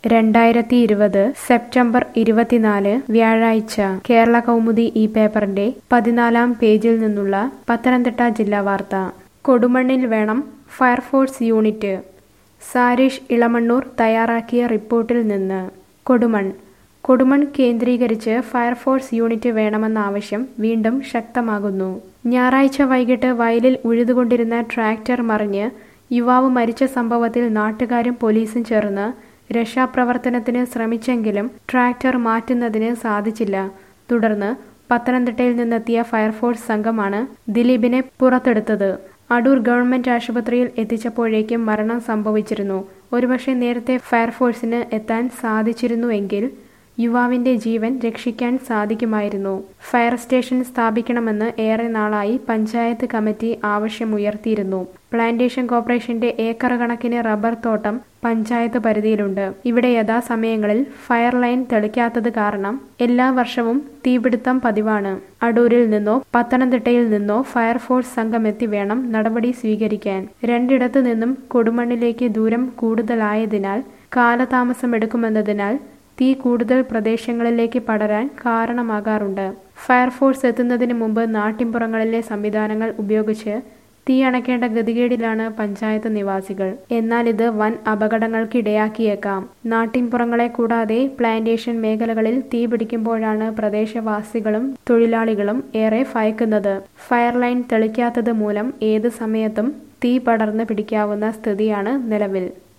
2020 September 24 വ്യാഴാഴ്ച കേരള കൗമുദി ഈ പേപ്പറിന്റെ 14-ാം പേജിൽ നിന്നുള്ള പത്തനംതിട്ട ജില്ലാ വാർത്ത. കൊടുമണ്ണിൽ വേണം ഫയർഫോഴ്സ് യൂണിറ്റ്. സാരിഷ് ഇളമണ്ണൂർ തയ്യാറാക്കിയ റിപ്പോർട്ടിൽ നിന്ന്. കൊടുമൺ കേന്ദ്രീകരിച്ച് ഫയർഫോഴ്സ് യൂണിറ്റ് വേണമെന്ന ആവശ്യം വീണ്ടും ശക്തമാകുന്നു. ഞായറാഴ്ച വൈകിട്ട് വയലിൽ ഉഴുതുകൊണ്ടിരുന്ന ട്രാക്ടർ മറിഞ്ഞ് യുവാവ് മരിച്ച സംഭവത്തിൽ നാട്ടുകാരും പോലീസും ചേർന്ന് രക്ഷാപ്രവർത്തനത്തിന് ശ്രമിച്ചെങ്കിലും ട്രാക്ടർ മാറ്റുന്നതിന് സാധിച്ചില്ല. തുടർന്ന് പത്തനംതിട്ടയിൽ നിന്നെത്തിയ ഫയർഫോഴ്സ് സംഘമാണ് ദിലീപിനെ പുറത്തെടുത്തത്. അടൂർ ഗവൺമെന്റ് ആശുപത്രിയിൽ എത്തിച്ചപ്പോഴേക്കും മരണം സംഭവിച്ചിരുന്നു. ഒരുപക്ഷെ നേരത്തെ ഫയർഫോഴ്സിന് എത്താൻ സാധിച്ചിരുന്നുവെങ്കിൽ യുവാവിന്റെ ജീവൻ രക്ഷിക്കാൻ സാധിക്കുമായിരുന്നു. ഫയർ സ്റ്റേഷൻ സ്ഥാപിക്കണമെന്ന് ഏറെ നാളായി പഞ്ചായത്ത് കമ്മിറ്റി ആവശ്യമുയർത്തിയിരുന്നു. പ്ലാന്റേഷൻ കോർപ്പറേഷന്റെ ഏക്കർ കണക്കിന് റബ്ബർ തോട്ടം പഞ്ചായത്ത് പരിധിയിലുണ്ട്. ഇവിടെ യഥാസമയങ്ങളിൽ ഫയർ ലൈൻ തെളിക്കാത്തത് കാരണം എല്ലാ വർഷവും തീപിടുത്തം പതിവാണ്. അടൂരിൽ നിന്നോ പത്തനംതിട്ടയിൽ നിന്നോ ഫയർഫോഴ്സ് സംഘമെത്തി വേണം നടപടി സ്വീകരിക്കാൻ. രണ്ടിടത്തു നിന്നും കൊടുമണ്ണിലേക്ക് ദൂരം കൂടുതലായതിനാൽ കാലതാമസമെടുക്കുമെന്നതിനാൽ തീ കൂടുതൽ പ്രദേശങ്ങളിലേക്ക് പടരാൻ കാരണമാകാറുണ്ട്. ഫയർഫോഴ്സ് എത്തുന്നതിന് മുമ്പ് നാട്ടിൻപുറങ്ങളിലെ സംവിധാനങ്ങൾ ഉപയോഗിച്ച് തീ അണയ്ക്കേണ്ട ഗതികേടിലാണ് പഞ്ചായത്ത് നിവാസികൾ. എന്നാൽ ഇത് വൻ അപകടങ്ങൾക്കിടയാക്കിയേക്കാം. നാട്ടിൻപുറങ്ങളെ കൂടാതെ പ്ലാന്റേഷൻ മേഖലകളിൽ തീ പിടിക്കുമ്പോഴാണ് പ്രദേശവാസികളും തൊഴിലാളികളും ഏറെ ഭയക്കുന്നത്. ഫയർ ലൈൻ തെളിക്കാത്തത് മൂലം ഏത് സമയത്തും തീ പടർന്ന് പിടിക്കാവുന്ന സ്ഥിതിയാണ് നിലവിൽ.